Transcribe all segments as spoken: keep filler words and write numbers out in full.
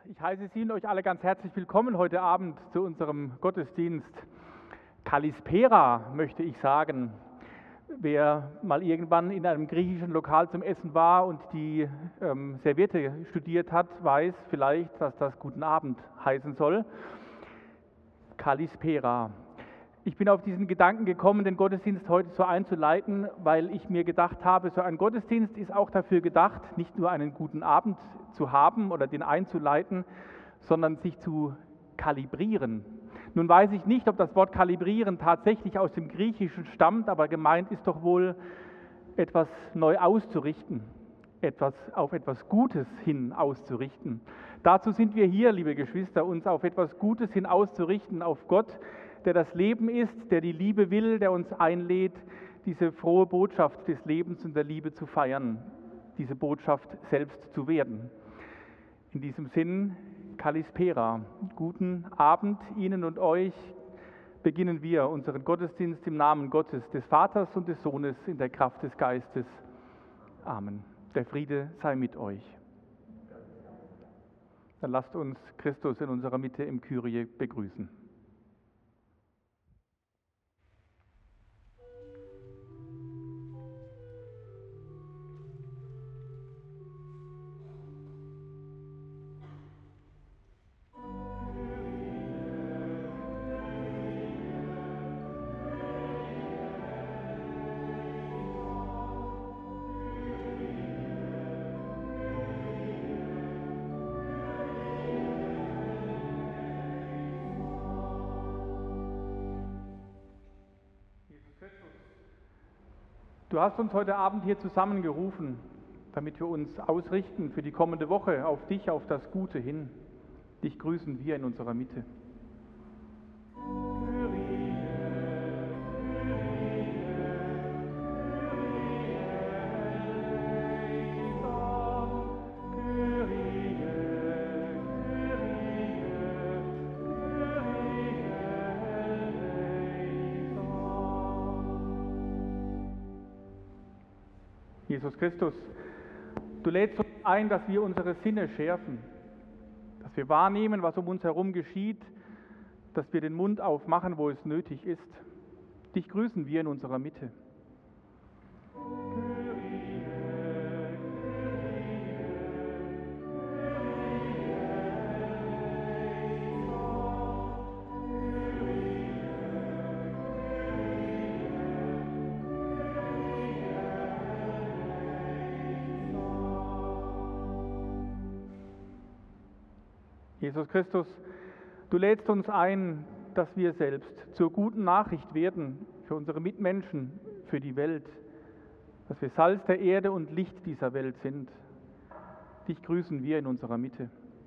Ich heiße Sie und euch alle ganz herzlich willkommen heute Abend zu unserem Gottesdienst. Kalispera, möchte ich sagen. Wer mal irgendwann in einem griechischen Lokal zum Essen war und die ähm, Serviette studiert hat, weiß vielleicht, dass das Guten Abend heißen soll. Kalispera. Ich bin auf diesen Gedanken gekommen, den Gottesdienst heute so einzuleiten, weil ich mir gedacht habe, so ein Gottesdienst ist auch dafür gedacht, nicht nur einen guten Abend zu haben oder den einzuleiten, sondern sich zu kalibrieren. Nun weiß ich nicht, ob das Wort kalibrieren tatsächlich aus dem Griechischen stammt, aber gemeint ist doch wohl, etwas neu auszurichten, etwas auf etwas Gutes hin auszurichten. Dazu sind wir hier, liebe Geschwister, uns auf etwas Gutes hin auszurichten, auf Gott, der das Leben ist, der die Liebe will, der uns einlädt, diese frohe Botschaft des Lebens und der Liebe zu feiern, diese Botschaft selbst zu werden. In diesem Sinn, Kalispera, guten Abend Ihnen und euch. Beginnen wir unseren Gottesdienst im Namen Gottes, des Vaters und des Sohnes, in der Kraft des Geistes. Amen. Der Friede sei mit euch. Dann lasst uns Christus in unserer Mitte im Kyrie begrüßen. Du hast uns heute Abend hier zusammengerufen, damit wir uns ausrichten für die kommende Woche auf dich, auf das Gute hin. Dich grüßen wir in unserer Mitte. Jesus Christus, du lädst uns ein, dass wir unsere Sinne schärfen, dass wir wahrnehmen, was um uns herum geschieht, dass wir den Mund aufmachen, wo es nötig ist. Dich grüßen wir in unserer Mitte. Jesus Christus, du lädst uns ein, dass wir selbst zur guten Nachricht werden für unsere Mitmenschen, für die Welt, dass wir Salz der Erde und Licht dieser Welt sind. Dich grüßen wir in unserer Mitte.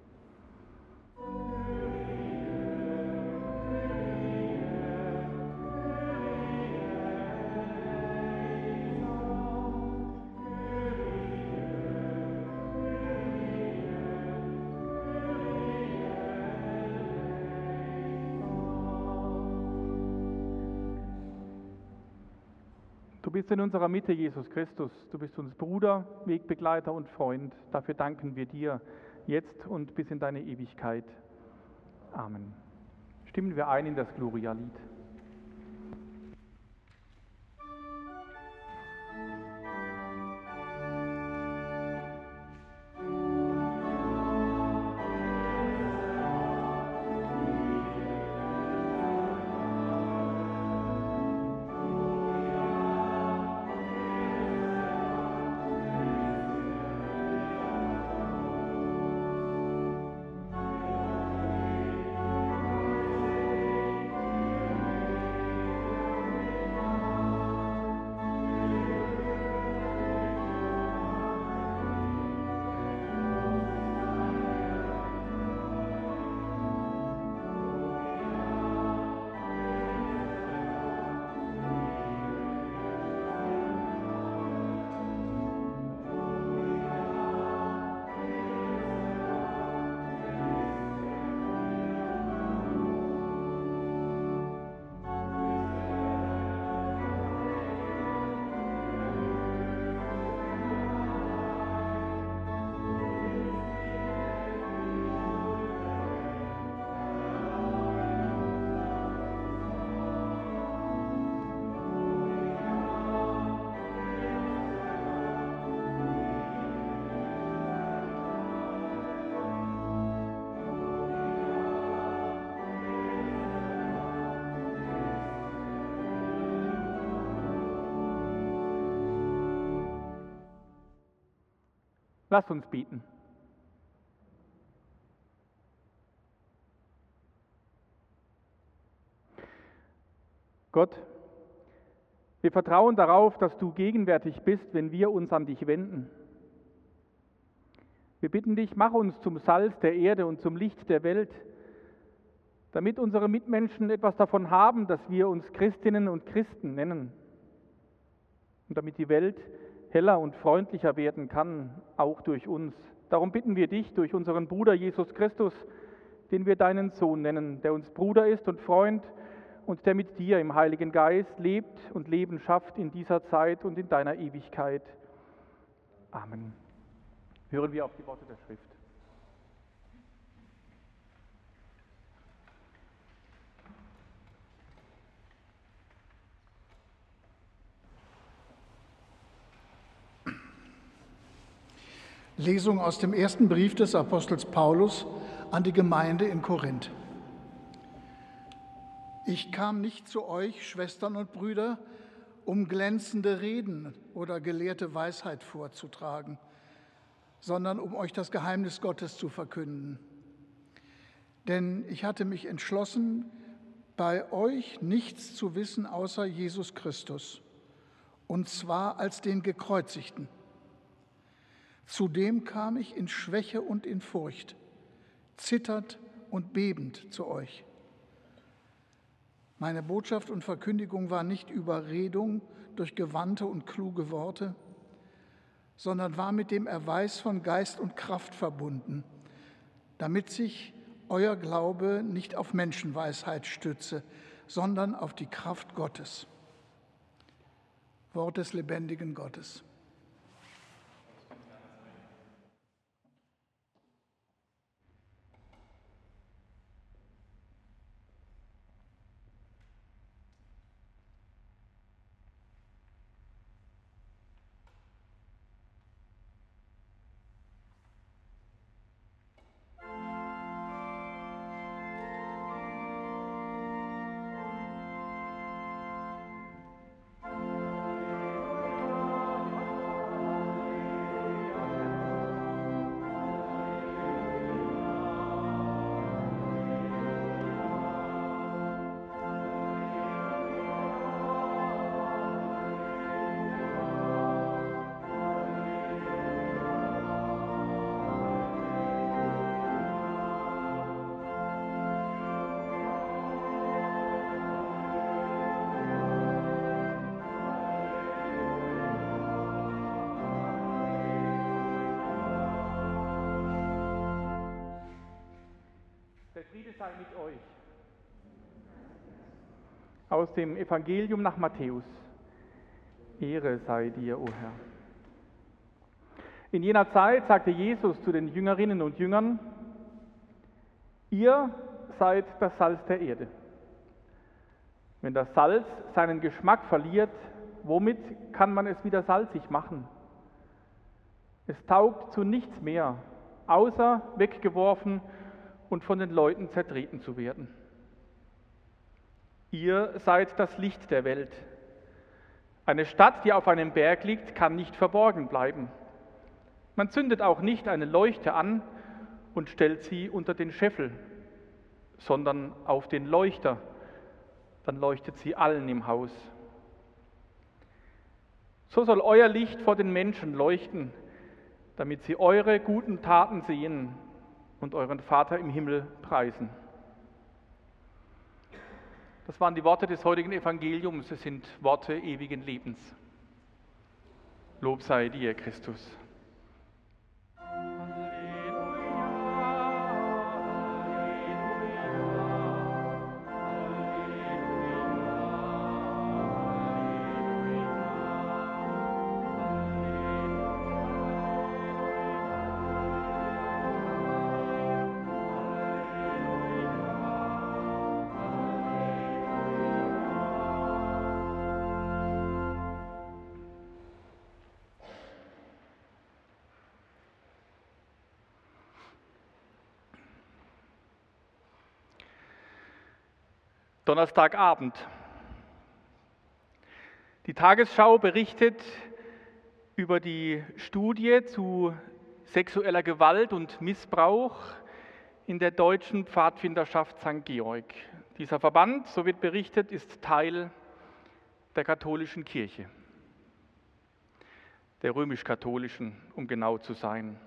Du bist in unserer Mitte, Jesus Christus. Du bist uns Bruder, Wegbegleiter und Freund. Dafür danken wir dir jetzt und bis in deine Ewigkeit. Amen. Stimmen wir ein in das Gloria-Lied. Lass uns beten. Gott, wir vertrauen darauf, dass du gegenwärtig bist, wenn wir uns an dich wenden. Wir bitten dich, mach uns zum Salz der Erde und zum Licht der Welt, damit unsere Mitmenschen etwas davon haben, dass wir uns Christinnen und Christen nennen und damit die Welt heller und freundlicher werden kann, auch durch uns. Darum bitten wir dich durch unseren Bruder Jesus Christus, den wir deinen Sohn nennen, der uns Bruder ist und Freund und der mit dir im Heiligen Geist lebt und Leben schafft in dieser Zeit und in deiner Ewigkeit. Amen. Hören wir auf die Worte der Schrift. Lesung aus dem ersten Brief des Apostels Paulus an die Gemeinde in Korinth. Ich kam nicht zu euch, Schwestern und Brüder, um glänzende Reden oder gelehrte Weisheit vorzutragen, sondern um euch das Geheimnis Gottes zu verkünden. Denn ich hatte mich entschlossen, bei euch nichts zu wissen außer Jesus Christus, und zwar als den Gekreuzigten. Zudem kam ich in Schwäche und in Furcht, zitternd und bebend zu euch. Meine Botschaft und Verkündigung war nicht Überredung durch gewandte und kluge Worte, sondern war mit dem Erweis von Geist und Kraft verbunden, damit sich euer Glaube nicht auf Menschenweisheit stütze, sondern auf die Kraft Gottes. Wort des lebendigen Gottes. Der Friede sei mit euch. Aus dem Evangelium nach Matthäus. Ehre sei dir, o Herr. In jener Zeit sagte Jesus zu den Jüngerinnen und Jüngern: Ihr seid das Salz der Erde. Wenn das Salz seinen Geschmack verliert, womit kann man es wieder salzig machen? Es taugt zu nichts mehr, außer weggeworfen und von den Leuten zertreten zu werden. Ihr seid das Licht der Welt. Eine Stadt, die auf einem Berg liegt, kann nicht verborgen bleiben. Man zündet auch nicht eine Leuchte an und stellt sie unter den Scheffel, sondern auf den Leuchter, dann leuchtet sie allen im Haus. So soll euer Licht vor den Menschen leuchten, damit sie eure guten Taten sehen und euren Vater im Himmel preisen. Das waren die Worte des heutigen Evangeliums. Es sind Worte ewigen Lebens. Lob sei dir, Christus. Donnerstagabend. Die Tagesschau berichtet über die Studie zu sexueller Gewalt und Missbrauch in der deutschen Pfadfinderschaft Sankt Georg. Dieser Verband, so wird berichtet, ist Teil der katholischen Kirche, der römisch-katholischen, um genau zu sein.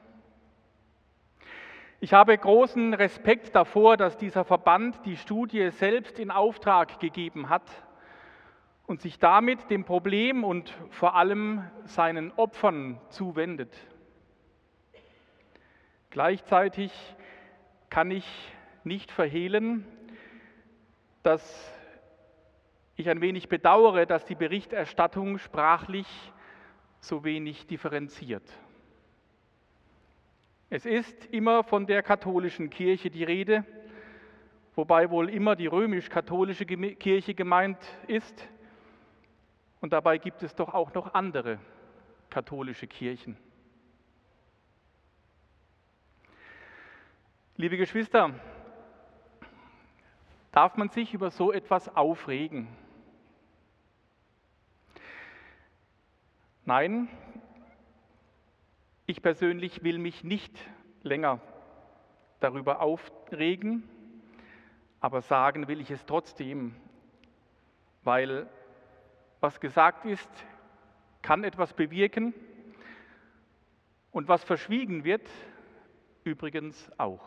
Ich habe großen Respekt davor, dass dieser Verband die Studie selbst in Auftrag gegeben hat und sich damit dem Problem und vor allem seinen Opfern zuwendet. Gleichzeitig kann ich nicht verhehlen, dass ich ein wenig bedauere, dass die Berichterstattung sprachlich so wenig differenziert. Es ist immer von der katholischen Kirche die Rede, wobei wohl immer die römisch-katholische Kirche gemeint ist. Und dabei gibt es doch auch noch andere katholische Kirchen. Liebe Geschwister, darf man sich über so etwas aufregen? Nein, ich persönlich will mich nicht länger darüber aufregen, aber sagen will ich es trotzdem, weil was gesagt ist, kann etwas bewirken und was verschwiegen wird, übrigens auch.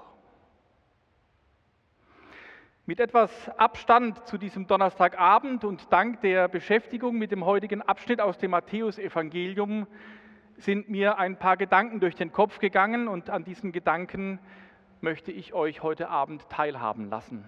Mit etwas Abstand zu diesem Donnerstagabend und dank der Beschäftigung mit dem heutigen Abschnitt aus dem Matthäusevangelium sind mir ein paar Gedanken durch den Kopf gegangen und an diesen Gedanken möchte ich euch heute Abend teilhaben lassen.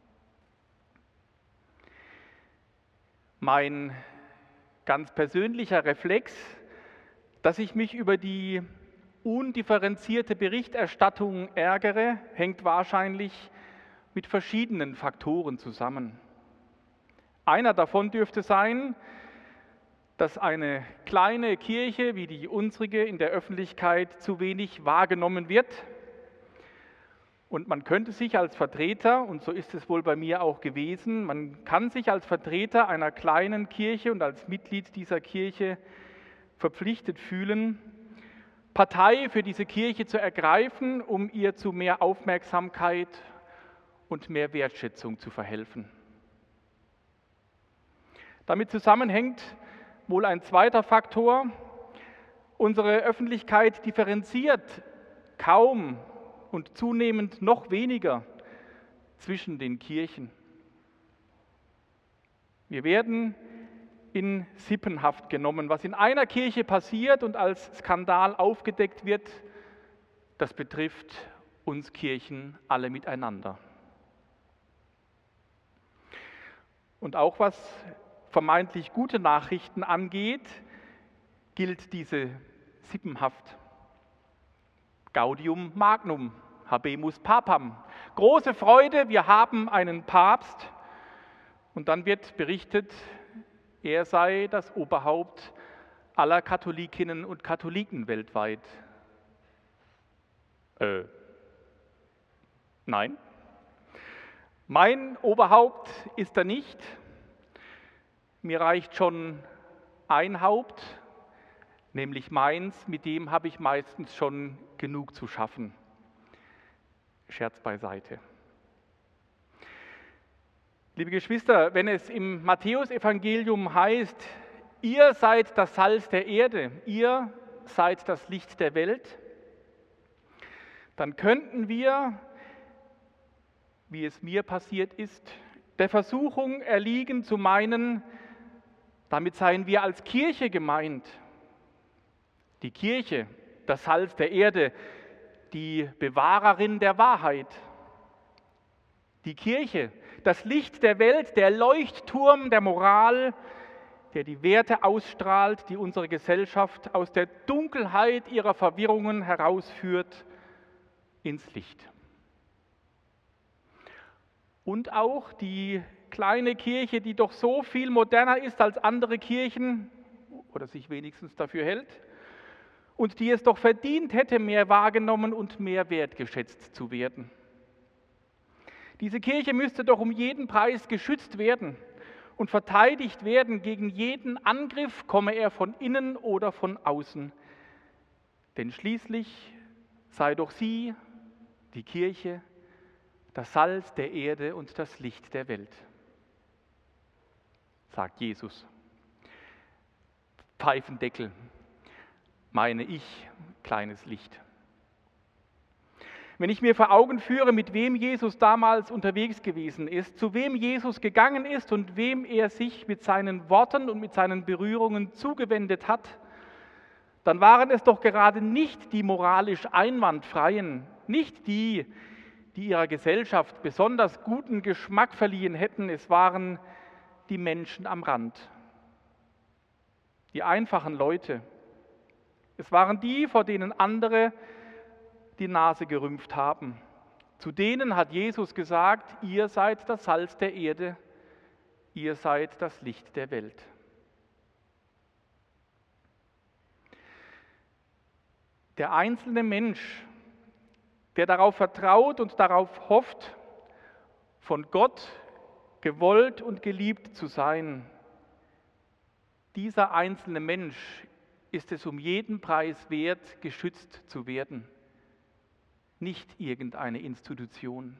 Mein ganz persönlicher Reflex, dass ich mich über die undifferenzierte Berichterstattung ärgere, hängt wahrscheinlich mit verschiedenen Faktoren zusammen. Einer davon dürfte sein, dass eine kleine Kirche wie die unsrige in der Öffentlichkeit zu wenig wahrgenommen wird. Und man könnte sich als Vertreter, und so ist es wohl bei mir auch gewesen, man kann sich als Vertreter einer kleinen Kirche und als Mitglied dieser Kirche verpflichtet fühlen, Partei für diese Kirche zu ergreifen, um ihr zu mehr Aufmerksamkeit und mehr Wertschätzung zu verhelfen. Damit zusammenhängt wohl ein zweiter Faktor. Unsere Öffentlichkeit differenziert kaum und zunehmend noch weniger zwischen den Kirchen. Wir werden in Sippenhaft genommen. Was in einer Kirche passiert und als Skandal aufgedeckt wird, das betrifft uns Kirchen alle miteinander. Und auch was vermeintlich gute Nachrichten angeht, gilt diese Sippenhaft. Gaudium magnum, habemus papam. Große Freude, wir haben einen Papst. Und dann wird berichtet, er sei das Oberhaupt aller Katholikinnen und Katholiken weltweit. Äh, nein. Mein Oberhaupt ist er nicht. Mir reicht schon ein Haupt, nämlich meins, mit dem habe ich meistens schon genug zu schaffen. Scherz beiseite. Liebe Geschwister, wenn es im Matthäusevangelium heißt, ihr seid das Salz der Erde, ihr seid das Licht der Welt, dann könnten wir, wie es mir passiert ist, der Versuchung erliegen zu meinen, damit seien wir als Kirche gemeint. Die Kirche, das Salz der Erde, die Bewahrerin der Wahrheit. Die Kirche, das Licht der Welt, der Leuchtturm der Moral, der die Werte ausstrahlt, die unsere Gesellschaft aus der Dunkelheit ihrer Verwirrungen herausführt ins Licht. Und auch die kleine Kirche, die doch so viel moderner ist als andere Kirchen oder sich wenigstens dafür hält und die es doch verdient hätte, mehr wahrgenommen und mehr wertgeschätzt zu werden. Diese Kirche müsste doch um jeden Preis geschützt werden und verteidigt werden gegen jeden Angriff, komme er von innen oder von außen. Denn schließlich Sei doch sie, die Kirche, das Salz der Erde und das Licht der Welt, sagt Jesus. Pfeifendeckel, meine ich, kleines Licht. Wenn ich mir vor Augen führe, mit wem Jesus damals unterwegs gewesen ist, zu wem Jesus gegangen ist und wem er sich mit seinen Worten und mit seinen Berührungen zugewendet hat, dann waren es doch gerade nicht die moralisch Einwandfreien, nicht die, die ihrer Gesellschaft besonders guten Geschmack verliehen hätten, es waren die Menschen am Rand, die einfachen Leute. Es waren die, vor denen andere die Nase gerümpft haben. Zu denen hat Jesus gesagt, ihr seid das Salz der Erde, ihr seid das Licht der Welt. Der einzelne Mensch, der darauf vertraut und darauf hofft, von Gott gewollt und geliebt zu sein, dieser einzelne Mensch ist es um jeden Preis wert, geschützt zu werden, nicht irgendeine Institution.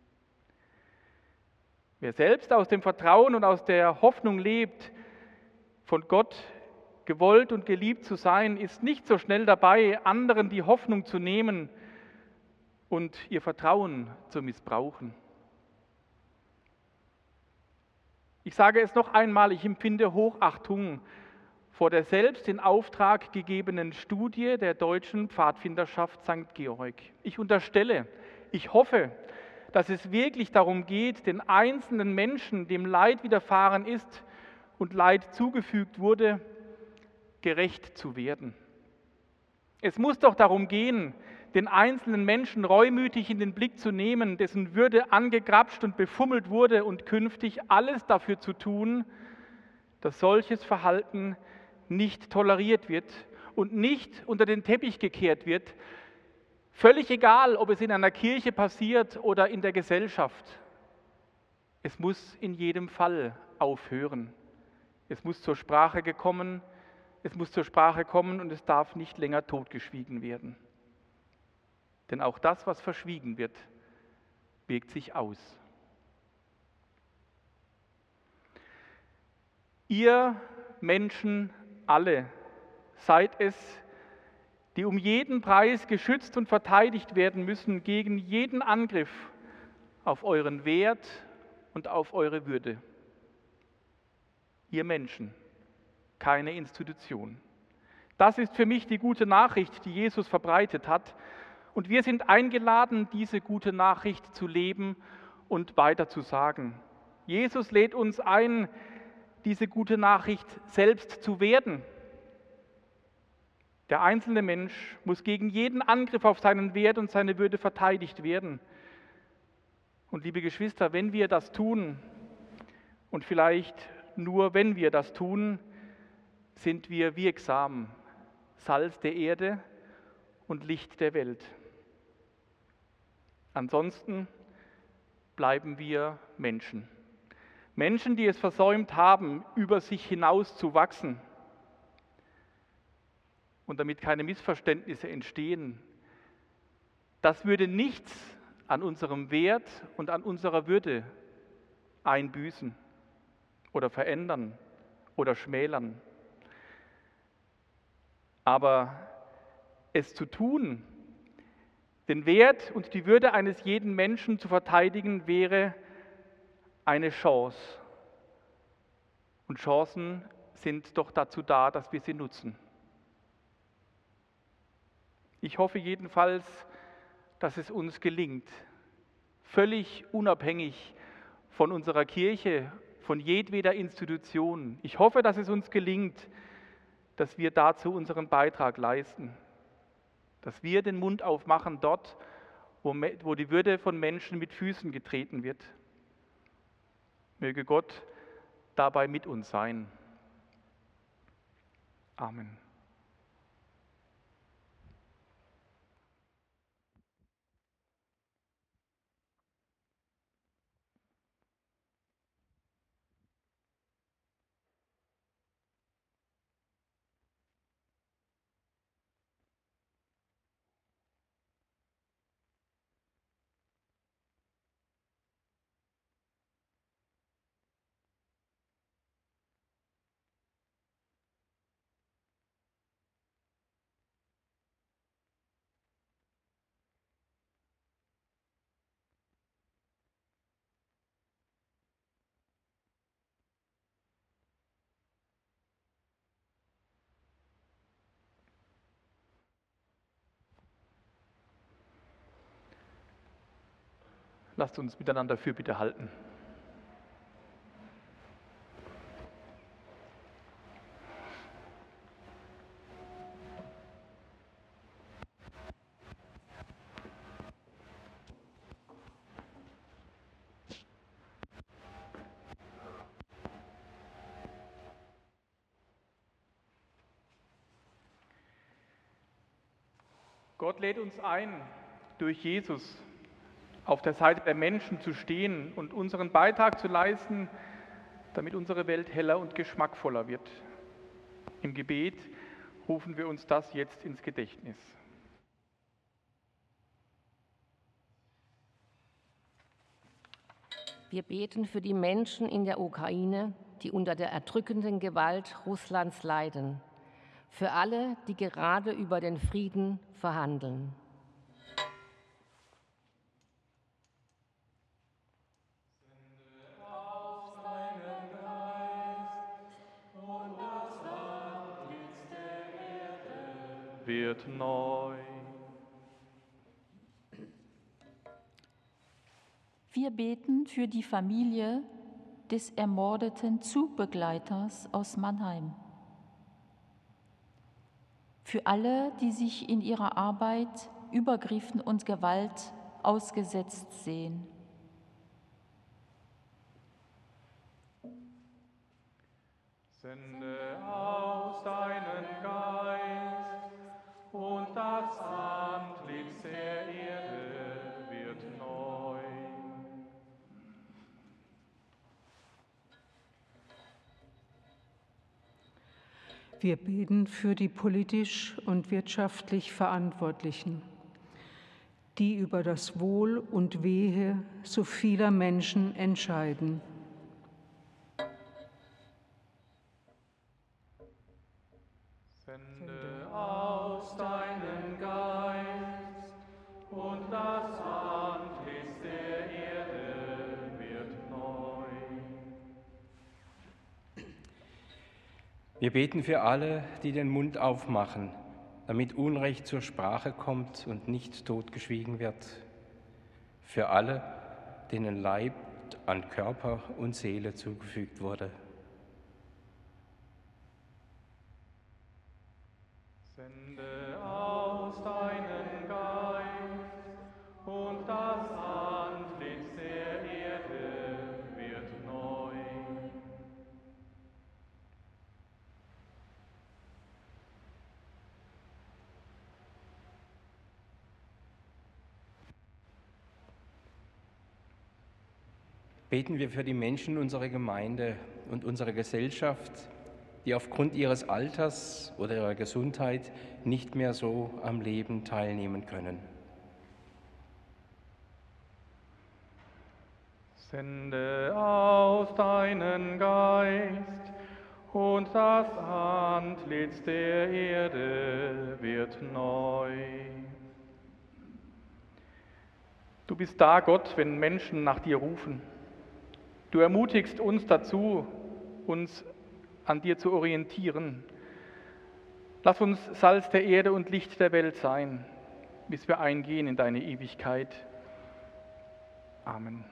Wer selbst aus dem Vertrauen und aus der Hoffnung lebt, von Gott gewollt und geliebt zu sein, ist nicht so schnell dabei, anderen die Hoffnung zu nehmen und ihr Vertrauen zu missbrauchen. Ich sage es noch einmal, ich empfinde Hochachtung vor der selbst in Auftrag gegebenen Studie der Deutschen Pfadfinderschaft Sankt Georg. Ich unterstelle, ich hoffe, dass es wirklich darum geht, den einzelnen Menschen, dem Leid widerfahren ist und Leid zugefügt wurde, gerecht zu werden. Es muss doch darum gehen, den einzelnen Menschen reumütig in den Blick zu nehmen, dessen Würde angegrapscht und befummelt wurde und künftig alles dafür zu tun, dass solches Verhalten nicht toleriert wird und nicht unter den Teppich gekehrt wird, völlig egal, ob es in einer Kirche passiert oder in der Gesellschaft. Es muss in jedem Fall aufhören. Es muss zur Sprache gekommen, es muss zur Sprache kommen und es darf nicht länger totgeschwiegen werden. Denn auch das, was verschwiegen wird, wirkt sich aus. Ihr Menschen alle seid es, die um jeden Preis geschützt und verteidigt werden müssen gegen jeden Angriff auf euren Wert und auf eure Würde. Ihr Menschen, keine Institution. Das ist für mich die gute Nachricht, die Jesus verbreitet hat. Und wir sind eingeladen, diese gute Nachricht zu leben und weiterzusagen. Jesus lädt uns ein, diese gute Nachricht selbst zu werden. Der einzelne Mensch muss gegen jeden Angriff auf seinen Wert und seine Würde verteidigt werden. Und liebe Geschwister, wenn wir das tun, und vielleicht nur wenn wir das tun, sind wir wirksam, Salz der Erde und Licht der Welt. Ansonsten bleiben wir Menschen. Menschen, die es versäumt haben, über sich hinaus zu wachsen. Und damit keine Missverständnisse entstehen, das würde nichts an unserem Wert und an unserer Würde einbüßen oder verändern oder schmälern. Aber es zu tun, den Wert und die Würde eines jeden Menschen zu verteidigen, wäre eine Chance. Und Chancen sind doch dazu da, dass wir sie nutzen. Ich hoffe jedenfalls, dass es uns gelingt, völlig unabhängig von unserer Kirche, von jedweder Institution. Ich hoffe, dass es uns gelingt, dass wir dazu unseren Beitrag leisten, dass wir den Mund aufmachen dort, wo, wo die Würde von Menschen mit Füßen getreten wird. Möge Gott dabei mit uns sein. Amen. Lasst uns miteinander Fürbitte halten. Gott lädt uns ein, durch Jesus auf der Seite der Menschen zu stehen und unseren Beitrag zu leisten, damit unsere Welt heller und geschmackvoller wird. Im Gebet rufen wir uns das jetzt ins Gedächtnis. Wir beten für die Menschen in der Ukraine, die unter der erdrückenden Gewalt Russlands leiden. Für alle, die gerade über den Frieden verhandeln. Sende aus deinen Geist, und das Antlitz der Erde wird neu. Wir beten für die Familie des ermordeten Zugbegleiters aus Mannheim. Für alle, die sich in ihrer Arbeit Übergriffen und Gewalt ausgesetzt sehen. Sende aus deinen Geist, und das Antlitz der Erde wird neu. Wir beten für die politisch und wirtschaftlich Verantwortlichen, die über das Wohl und Wehe so vieler Menschen entscheiden. Sende aus deinen Geist, und das Antlitz der Erde wird neu. Wir beten für alle, die den Mund aufmachen, damit Unrecht zur Sprache kommt und nicht totgeschwiegen wird. Für alle, denen Leid an Körper und Seele zugefügt wurde. Sende aus deinen Geist, und das Antlitz der Erde wird neu. Beten wir für die Menschen unserer Gemeinde und unserer Gesellschaft, die aufgrund ihres Alters oder ihrer Gesundheit nicht mehr so am Leben teilnehmen können. Sende aus deinen Geist, und das Antlitz der Erde wird neu. Du bist da, Gott, wenn Menschen nach dir rufen. Du ermutigst uns dazu, uns an dir zu orientieren. Lass uns Salz der Erde und Licht der Welt sein, bis wir eingehen in deine Ewigkeit. Amen.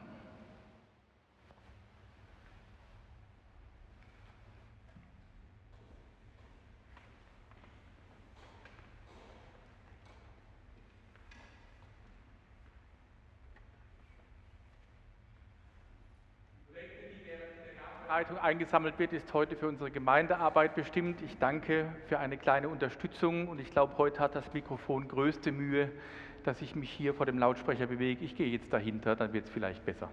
Eingesammelt wird, ist heute für unsere Gemeindearbeit bestimmt. Ich danke für eine kleine Unterstützung und ich glaube, heute hat das Mikrofon größte Mühe, dass ich mich hier vor dem Lautsprecher bewege. Ich gehe jetzt dahinter, dann wird es vielleicht besser.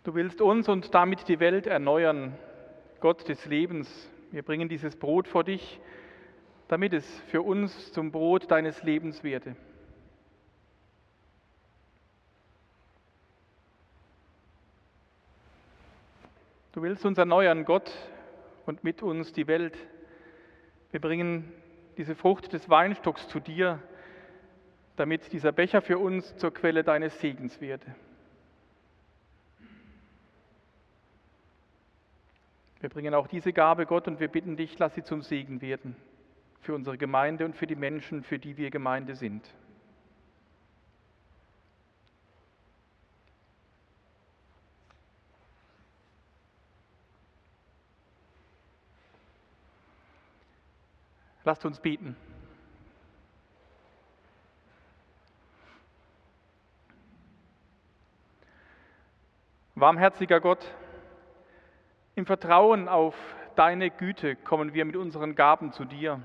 Du willst uns und damit die Welt erneuern, Gott des Lebens. Wir bringen dieses Brot vor dich, damit es für uns zum Brot deines Lebens werde. Du willst uns erneuern, Gott, und mit uns die Welt. Wir bringen diese Frucht des Weinstocks zu dir, damit dieser Becher für uns zur Quelle deines Segens werde. Wir bringen auch diese Gabe, Gott, und wir bitten dich, lass sie zum Segen werden für unsere Gemeinde und für die Menschen, für die wir Gemeinde sind. Lasst uns beten. Barmherziger Gott, im Vertrauen auf deine Güte kommen wir mit unseren Gaben zu dir.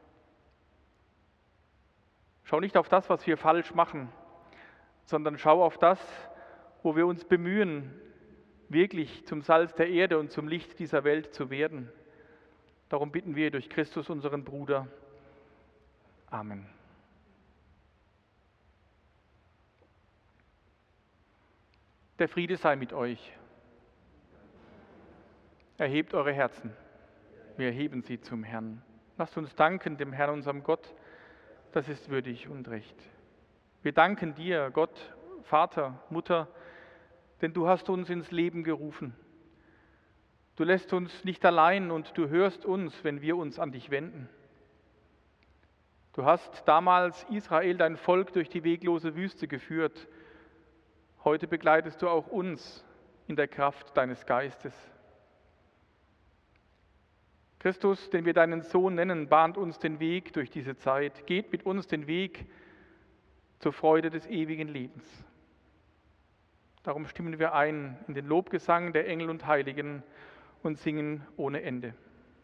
Schau nicht auf das, was wir falsch machen, sondern schau auf das, wo wir uns bemühen, wirklich zum Salz der Erde und zum Licht dieser Welt zu werden. Darum bitten wir durch Christus, unseren Bruder. Amen. Der Friede sei mit euch. Erhebt eure Herzen. Wir erheben sie zum Herrn. Lasst uns danken dem Herrn, unserem Gott. Das ist würdig und recht. Wir danken dir, Gott, Vater, Mutter, denn du hast uns ins Leben gerufen. Du lässt uns nicht allein und du hörst uns, wenn wir uns an dich wenden. Du hast damals Israel, dein Volk, durch die weglose Wüste geführt. Heute begleitest du auch uns in der Kraft deines Geistes. Christus, den wir deinen Sohn nennen, bahnt uns den Weg durch diese Zeit. Geht mit uns den Weg zur Freude des ewigen Lebens. Darum stimmen wir ein in den Lobgesang der Engel und Heiligen und singen ohne Ende.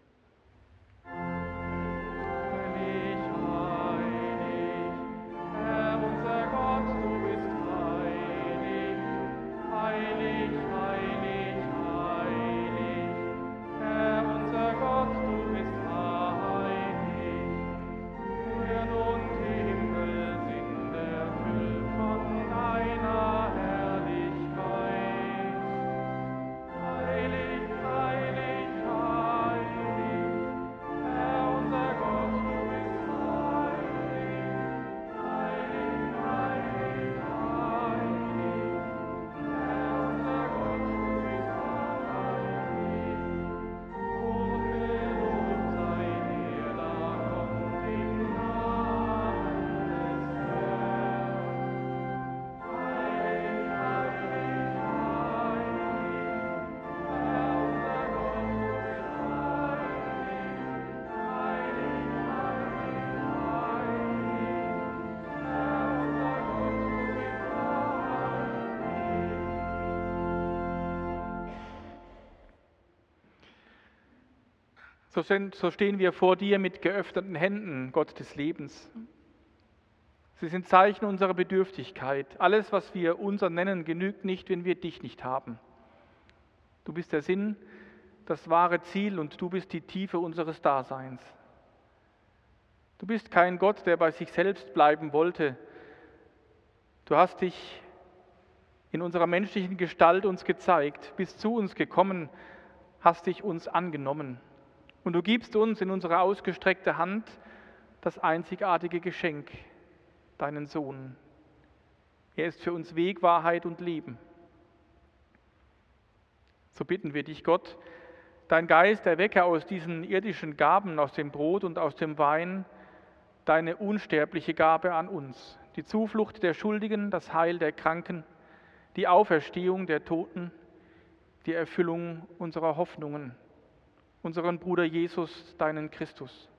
So stehen wir vor dir mit geöffneten Händen, Gott des Lebens. Sie sind Zeichen unserer Bedürftigkeit. Alles, was wir unser nennen, genügt nicht, wenn wir dich nicht haben. Du bist der Sinn, das wahre Ziel und du bist die Tiefe unseres Daseins. Du bist kein Gott, der bei sich selbst bleiben wollte. Du hast dich in unserer menschlichen Gestalt uns gezeigt, bist zu uns gekommen, hast dich uns angenommen. Und du gibst uns in unsere ausgestreckte Hand das einzigartige Geschenk, deinen Sohn. Er ist für uns Weg, Wahrheit und Leben. So bitten wir dich, Gott, dein Geist erwecke aus diesen irdischen Gaben, aus dem Brot und aus dem Wein, deine unsterbliche Gabe an uns, die Zuflucht der Schuldigen, das Heil der Kranken, die Auferstehung der Toten, die Erfüllung unserer Hoffnungen, unseren Bruder Jesus, deinen Christus.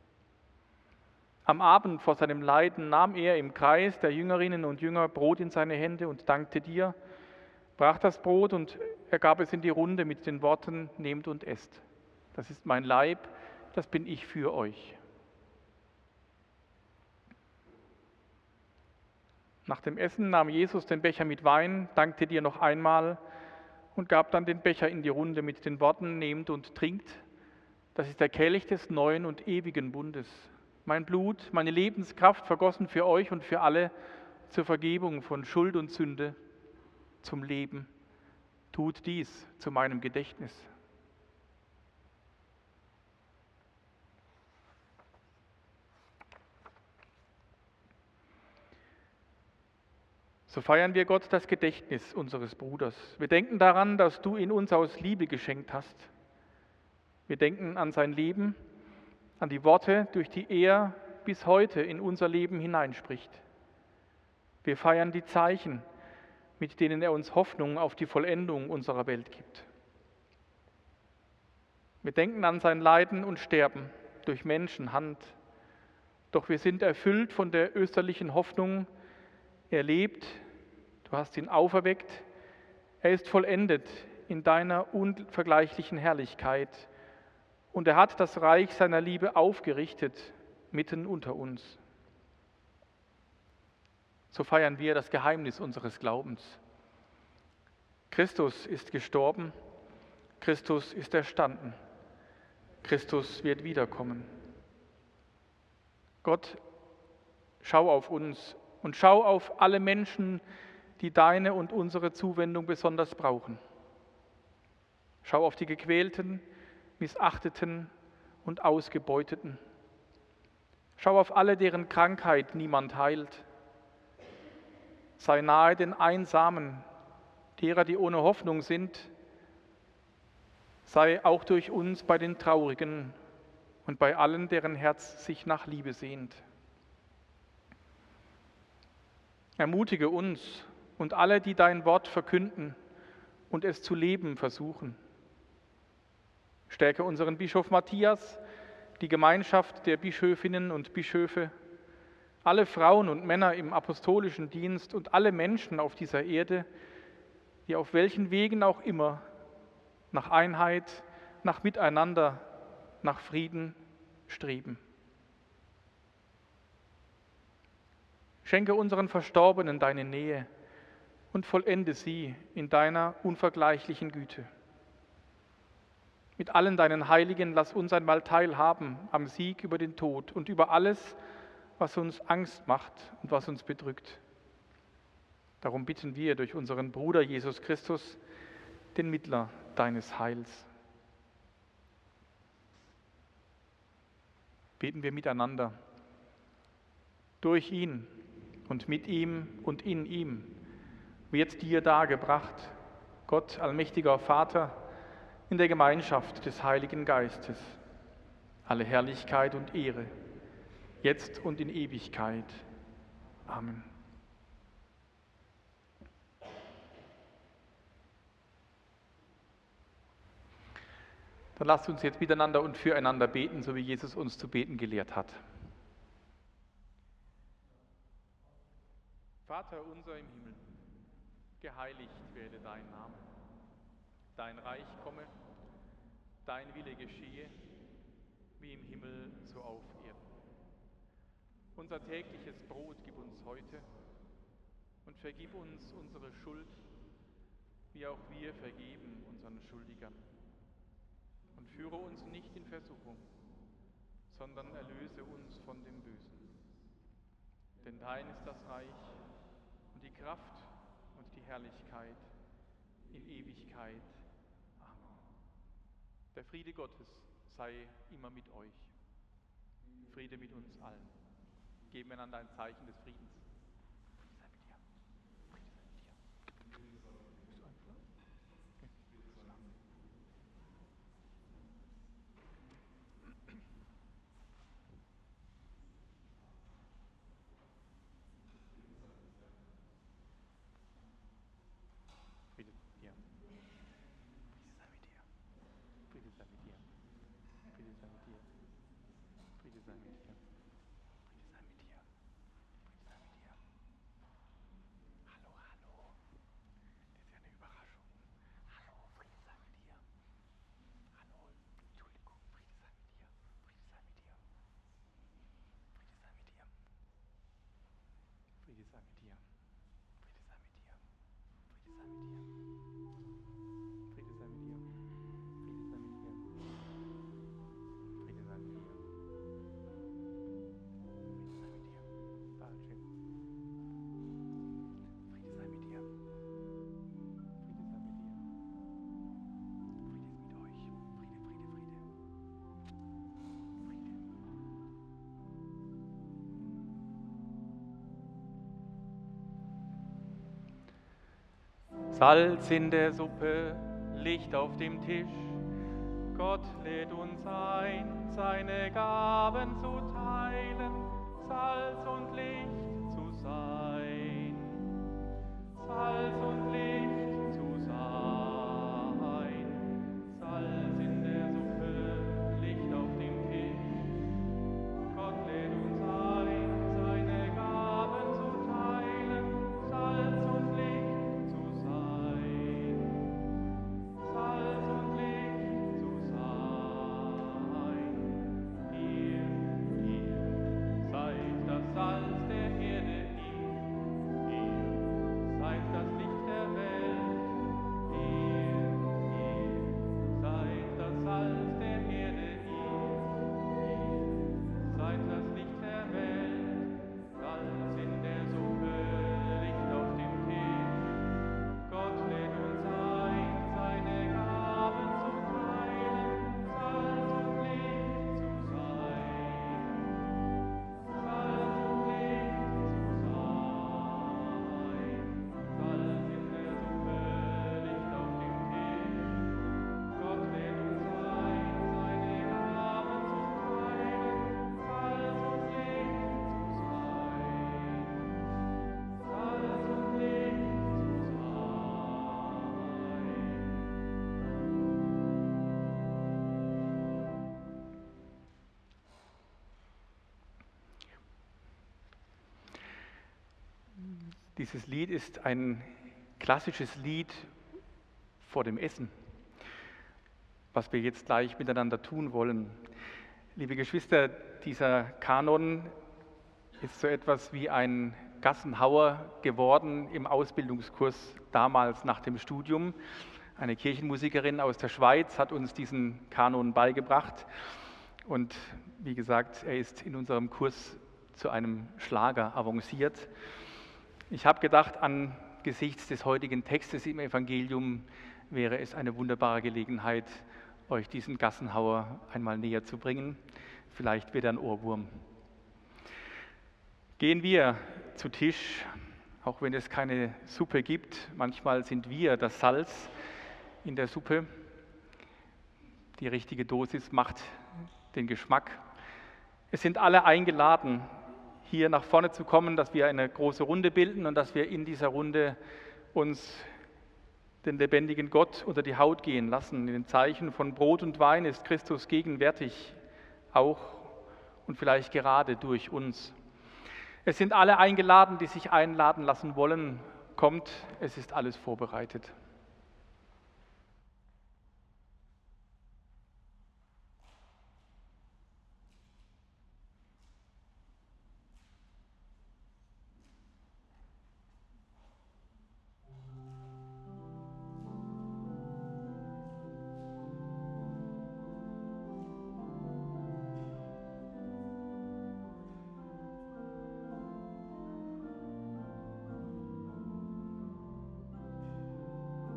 Am Abend vor seinem Leiden nahm er im Kreis der Jüngerinnen und Jünger Brot in seine Hände und dankte dir, brach das Brot und er gab es in die Runde mit den Worten, nehmt und esst. Das ist mein Leib, das bin ich für euch. Nach dem Essen nahm Jesus den Becher mit Wein, dankte dir noch einmal und gab dann den Becher in die Runde mit den Worten: Nehmt und trinkt, das ist der Kelch des neuen und ewigen Bundes. Mein Blut, meine Lebenskraft vergossen für euch und für alle zur Vergebung von Schuld und Sünde, zum Leben. Tut dies zu meinem Gedächtnis. So feiern wir Gott das Gedächtnis unseres Bruders. Wir denken daran, dass du ihn uns aus Liebe geschenkt hast. Wir denken an sein Leben, an die Worte, durch die er bis heute in unser Leben hineinspricht. Wir feiern die Zeichen, mit denen er uns Hoffnung auf die Vollendung unserer Welt gibt. Wir denken an sein Leiden und Sterben durch Menschenhand. Doch wir sind erfüllt von der österlichen Hoffnung: Er lebt, du hast ihn auferweckt, er ist vollendet in deiner unvergleichlichen Herrlichkeit und er hat das Reich seiner Liebe aufgerichtet mitten unter uns. So feiern wir das Geheimnis unseres Glaubens. Christus ist gestorben, Christus ist erstanden, Christus wird wiederkommen. Gott, schau auf uns und schau auf alle Menschen, die deine und unsere Zuwendung besonders brauchen. Schau auf die Gequälten, Missachteten und Ausgebeuteten. Schau auf alle, deren Krankheit niemand heilt. Sei nahe den Einsamen, derer, die ohne Hoffnung sind. Sei auch durch uns bei den Traurigen und bei allen, deren Herz sich nach Liebe sehnt. Ermutige uns und alle, die dein Wort verkünden und es zu leben versuchen. Stärke unseren Bischof Matthias, die Gemeinschaft der Bischöfinnen und Bischöfe, alle Frauen und Männer im apostolischen Dienst und alle Menschen auf dieser Erde, die auf welchen Wegen auch immer nach Einheit, nach Miteinander, nach Frieden streben. Schenke unseren Verstorbenen deine Nähe und vollende sie in deiner unvergleichlichen Güte. Mit allen deinen Heiligen lass uns einmal teilhaben am Sieg über den Tod und über alles, was uns Angst macht und was uns bedrückt. Darum bitten wir durch unseren Bruder Jesus Christus, den Mittler deines Heils. Beten wir miteinander. Durch ihn und mit ihm und in ihm wird dir dargebracht, Gott, allmächtiger Vater, in der Gemeinschaft des Heiligen Geistes, alle Herrlichkeit und Ehre, jetzt und in Ewigkeit. Amen. Dann lasst uns jetzt miteinander und füreinander beten, so wie Jesus uns zu beten gelehrt hat. Vater unser im Himmel, geheiligt werde dein Name. Dein Reich komme, dein Wille geschehe, wie im Himmel so auf Erden. Unser tägliches Brot gib uns heute und vergib uns unsere Schuld, wie auch wir vergeben unseren Schuldigern. Und führe uns nicht in Versuchung, sondern erlöse uns von dem Bösen. Denn dein ist das Reich und die Kraft und die Herrlichkeit in Ewigkeit. Amen. Der Friede Gottes sei immer mit euch. Friede mit uns allen. Geben wir einander ein Zeichen des Friedens. Friede sei mit dir. Friede sei mit dir. Bist du einfach? Okay. Friede sei mit dir. Friede sei mit dir. Friede sei mit dir. Friede sei mit dir. Friede sei mit dir. Friede sei mit dir. Friede sei mit dir. Hallo, hallo. Das ist ja eine Überraschung. Hallo, Friede sei mit dir. Hallo, Entschuldigung, Friede sei mit dir. Friede sei mit dir. Friede sei mit dir. Friede sei mit dir. Friede sei mit dir. Friede sei mit dir. Salz in der Suppe, Licht auf dem Tisch. Gott lädt uns ein, seine Gaben zu teilen, Salz und Licht zu sein. Salz und Licht zu sein. Salz in der Suppe, Licht auf dem Tisch. Gott lädt uns ein, seine Gaben zu teilen, Salz und Licht zu sein. Salz und Licht zu sein. Ihr, ihr seid das Salz der Erde, ihr, ihr seid das Licht der Welt. Ihr, ihr seid das Salz der Erde, ihr, ihr seid das Licht der Welt. Salz in der Suppe, Licht auf dem Tisch. Gott lädt uns ein, seine Gaben zu teilen, Salz und Licht zu sein. Salz und Licht zu sein. Salz in der Suppe, Licht auf dem Tisch. Gott lädt uns ein, seine Gaben zu teilen, Salz und Licht zu sein. Salz und Licht zu sein. Dieses Lied ist ein klassisches Lied vor dem Essen, was wir jetzt gleich miteinander tun wollen. Liebe Geschwister, dieser Kanon ist so etwas wie ein Gassenhauer geworden im Ausbildungskurs damals nach dem Studium. Eine Kirchenmusikerin aus der Schweiz hat uns diesen Kanon beigebracht. Und wie gesagt, er ist in unserem Kurs zu einem Schlager avanciert. Ich habe gedacht, angesichts des heutigen Textes im Evangelium wäre es eine wunderbare Gelegenheit, euch diesen Gassenhauer einmal näher zu bringen. Vielleicht wird er ein Ohrwurm. Gehen wir zu Tisch, auch wenn es keine Suppe gibt. Manchmal sind wir das Salz in der Suppe. Die richtige Dosis macht den Geschmack. Es sind alle eingeladen, hier nach vorne zu kommen, dass wir eine große Runde bilden und dass wir in dieser Runde uns den lebendigen Gott unter die Haut gehen lassen. In den Zeichen von Brot und Wein ist Christus gegenwärtig, auch und vielleicht gerade durch uns. Es sind alle eingeladen, die sich einladen lassen wollen. Kommt, es ist alles vorbereitet. Salz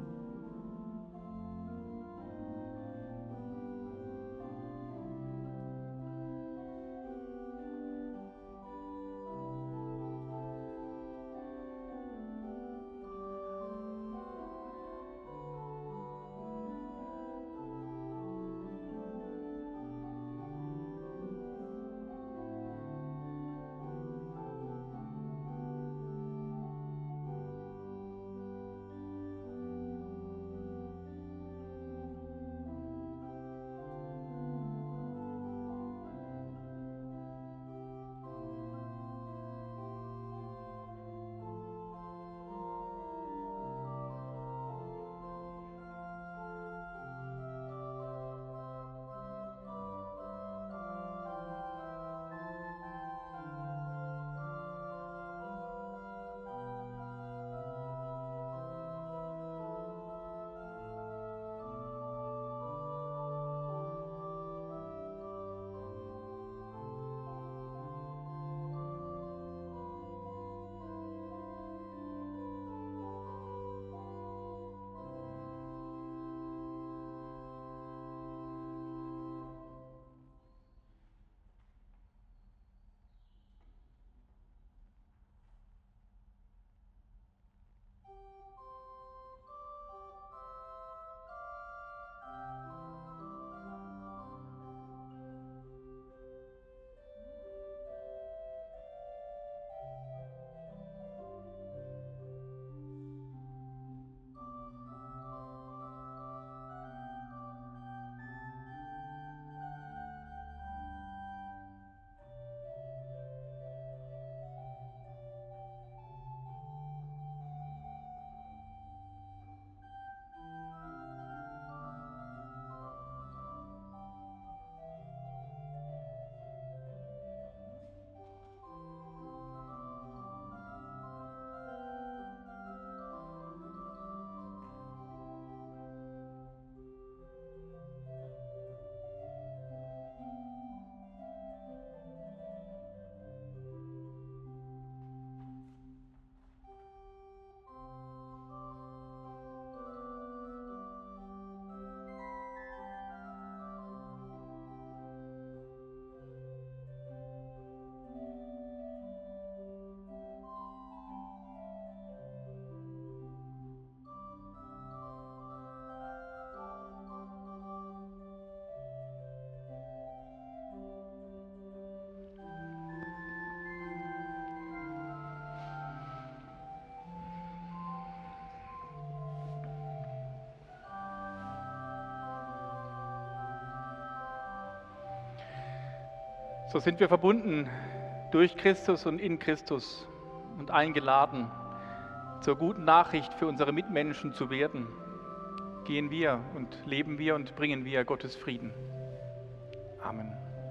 So sind wir verbunden durch Christus und in Christus und eingeladen, zur guten Nachricht für unsere Mitmenschen zu werden. Gehen wir und leben wir und bringen wir Gottes Frieden. Amen.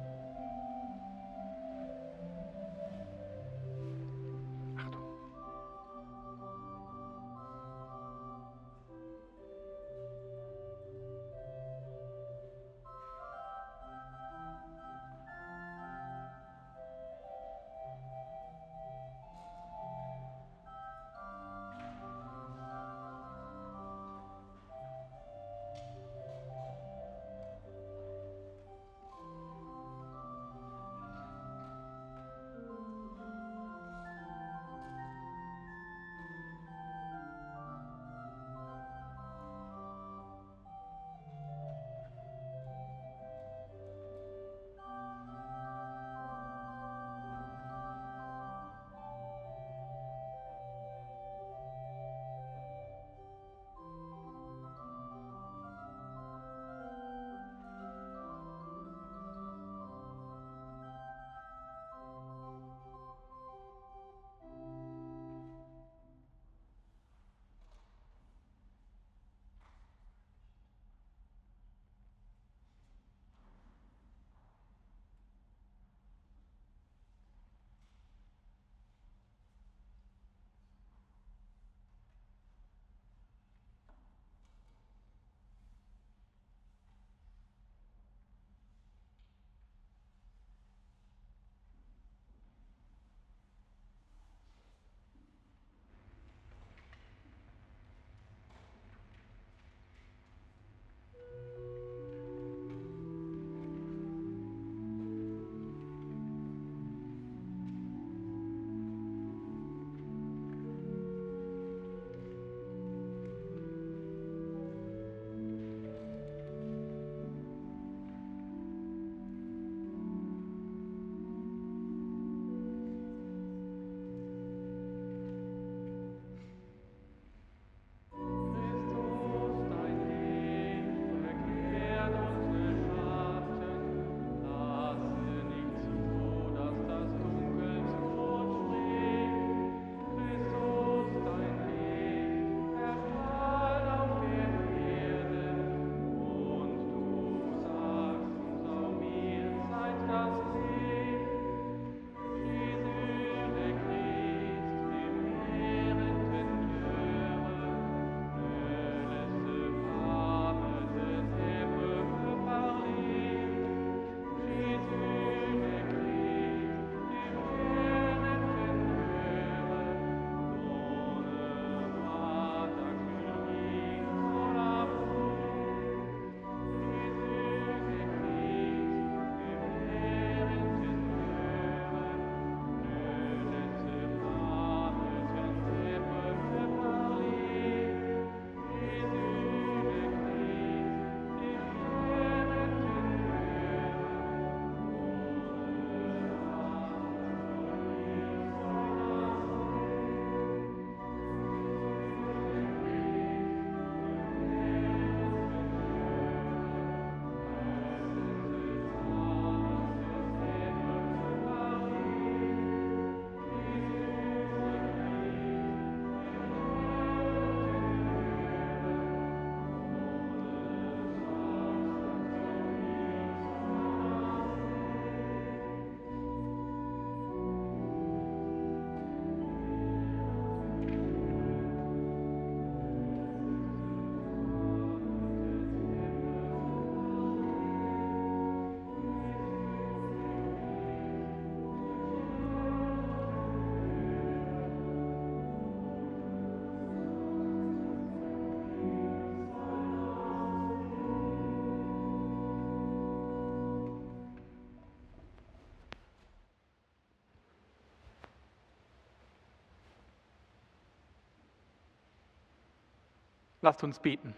Lasst uns beten.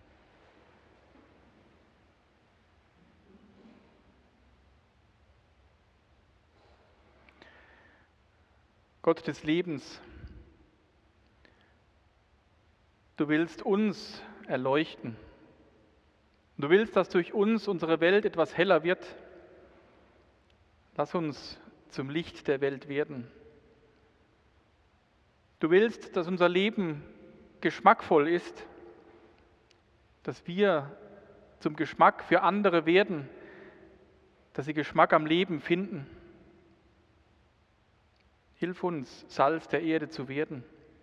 Gott des Lebens, du willst uns erleuchten. Du willst, dass durch uns unsere Welt etwas heller wird. Lass uns zum Licht der Welt werden. Du willst, dass unser Leben geschmackvoll ist, dass wir zum Geschmack für andere werden, dass sie Geschmack am Leben finden. Hilf uns, Salz der Erde zu werden.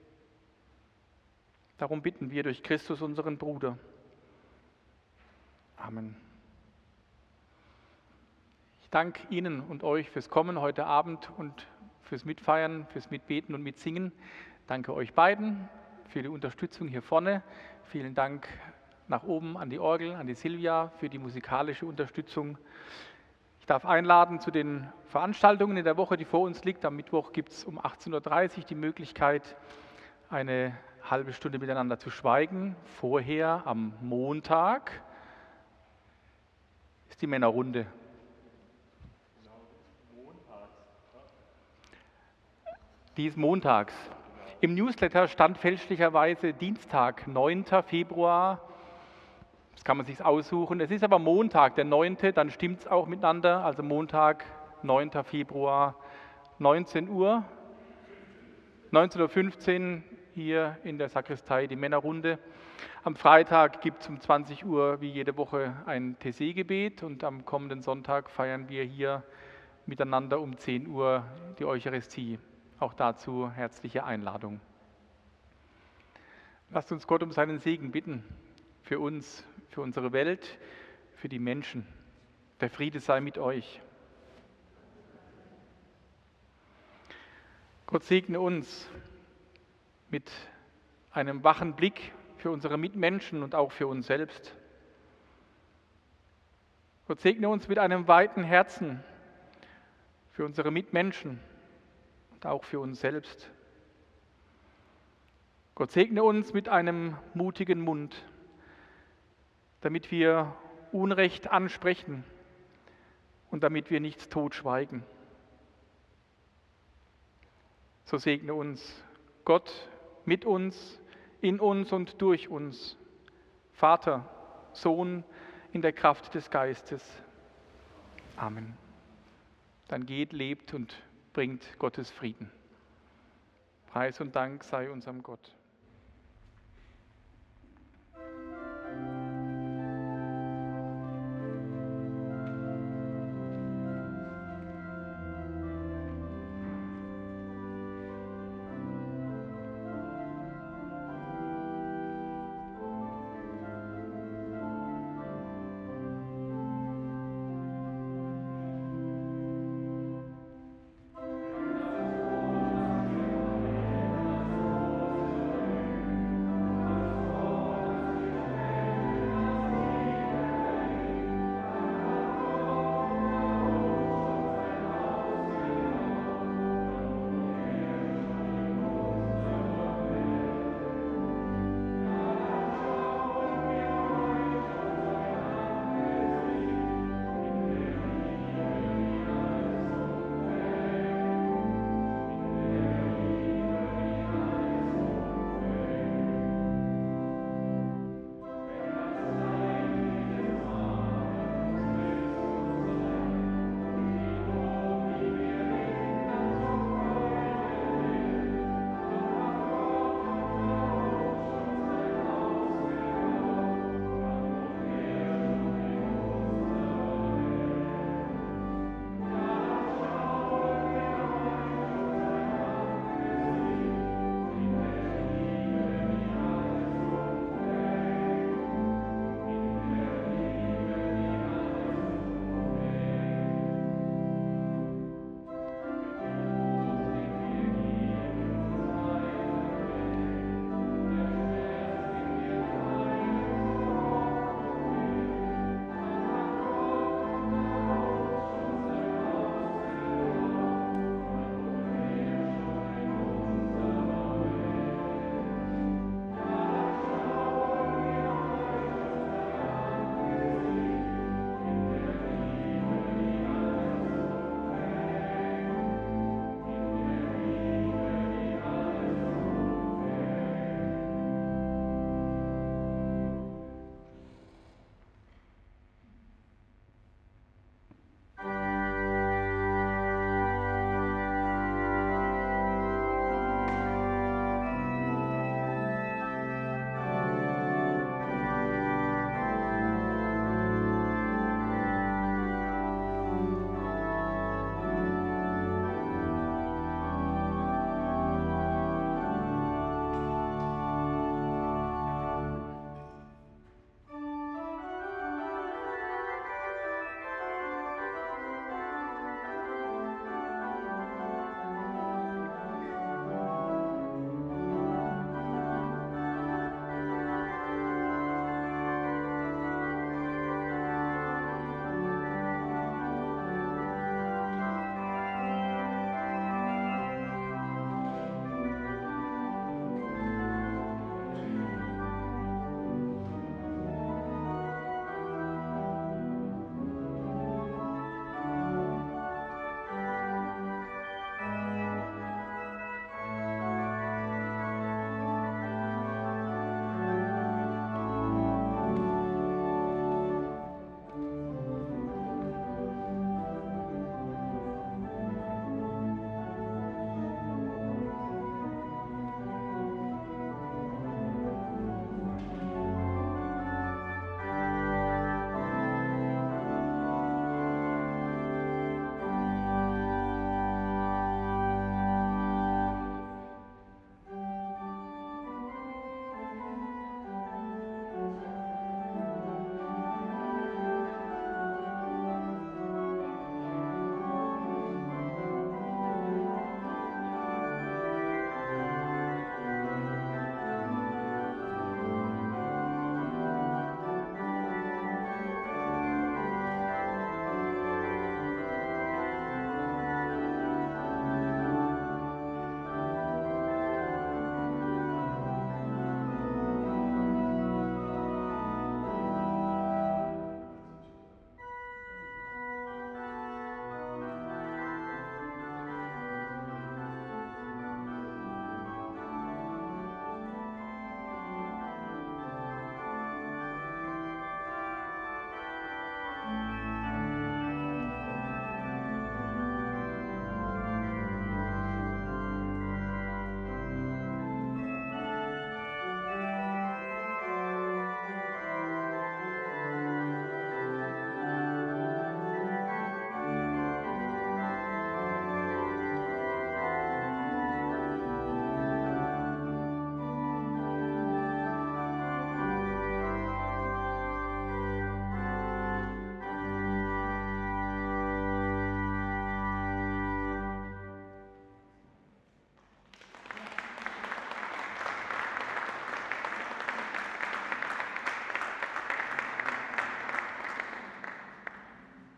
Darum bitten wir durch Christus, unseren Bruder. Amen. Ich danke Ihnen und euch fürs Kommen heute Abend und fürs Mitfeiern, fürs Mitbeten und Mitsingen. Danke euch beiden für die Unterstützung hier vorne. Vielen Dank nach oben an die Orgel, an die Silvia für die musikalische Unterstützung. Ich darf einladen zu den Veranstaltungen in der Woche, die vor uns liegt. Am Mittwoch gibt es um achtzehn Uhr dreißig die Möglichkeit, eine halbe Stunde miteinander zu schweigen. Vorher am Montag ist die Männerrunde. Die ist montags. Im Newsletter stand fälschlicherweise Dienstag, neunter Februar. Das kann man sich aussuchen. Es ist aber Montag, der neunte, dann stimmt es auch miteinander. Also Montag, neunter Februar, neunzehn Uhr. neunzehn Uhr fünfzehn hier in der Sakristei die Männerrunde. Am Freitag gibt es um zwanzig Uhr wie jede Woche ein T C-Gebet und am kommenden Sonntag feiern wir hier miteinander um zehn Uhr die Eucharistie. Auch dazu herzliche Einladung. Lasst uns Gott um seinen Segen bitten, für uns, für unsere Welt, für die Menschen. Der Friede sei mit euch. Gott segne uns mit einem wachen Blick für unsere Mitmenschen und auch für uns selbst. Gott segne uns mit einem weiten Herzen für unsere Mitmenschen und auch für uns selbst. Gott segne uns mit einem mutigen Mund, damit wir Unrecht ansprechen und damit wir nicht totschweigen. So segne uns Gott mit uns, in uns und durch uns, Vater, Sohn, in der Kraft des Geistes. Amen. Dann geht, lebt und bringt Gottes Frieden. Preis und Dank sei unserem Gott.